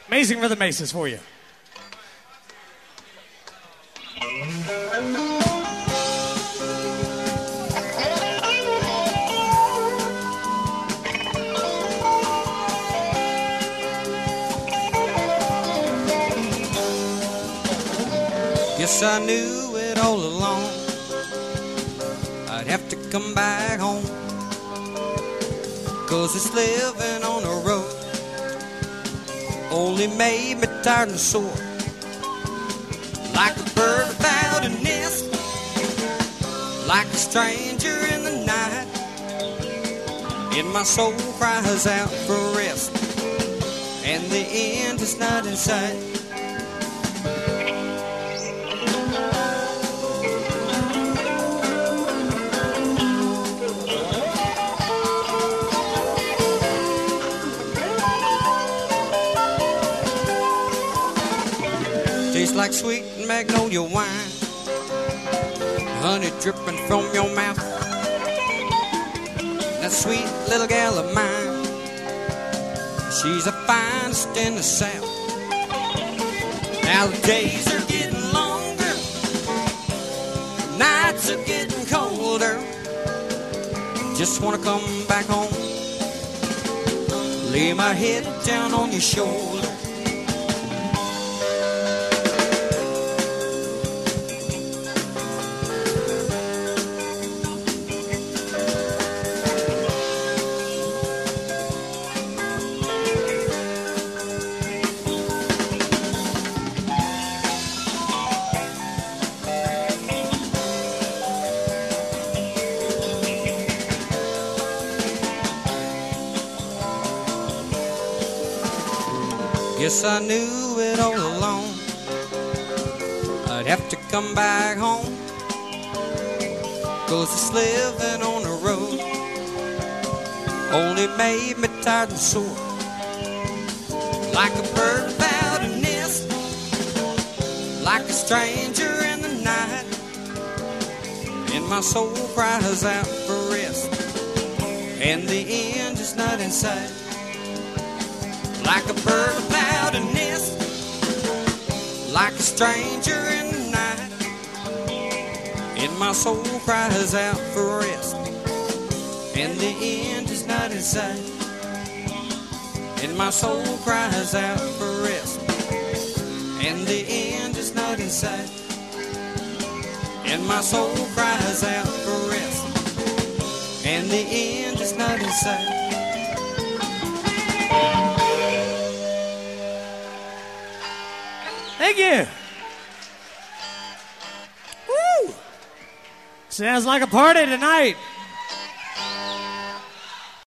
Amazing Rhythm Aces for you. Guess I knew it all along. I'd have to come back home, 'cause this living on the road only made me tired and sore. Like a bird without a nest, like a stranger in the night, and my soul cries out for rest, and the end is not in sight. Tastes like sweet magnolia wine, honey dripping from your mouth. That sweet little gal of mine, she's the finest in the South. Now the days are getting longer, nights are getting colder. Just wanna come back home, lay my head down on your shoulder. Guess I knew it all along. I'd have to come back home, 'cause this living on the road only made me tired and sore. Like a bird without a nest, like a stranger in the night, and my soul cries out for rest, and the end is not in sight. Like a bird without a nest, like a stranger in the night, and my soul cries out for rest, and the end is not in sight. And my soul cries out for rest, and the end is not in sight. And my soul cries out for rest, and the end is not in sight. Thank you. Woo! Sounds like a party tonight.